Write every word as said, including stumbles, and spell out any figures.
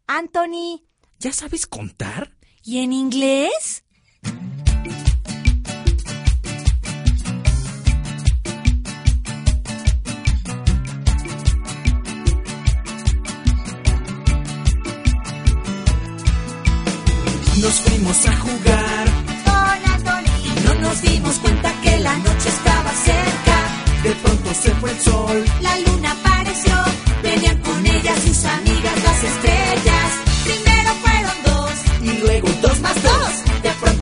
Anthony, ¿ya sabes contar? ¿y en inglés? Nos fuimos a jugar Con Anthony. y no nos dimos cuenta que la noche estaba cerca. De pronto se fue el sol. La luna para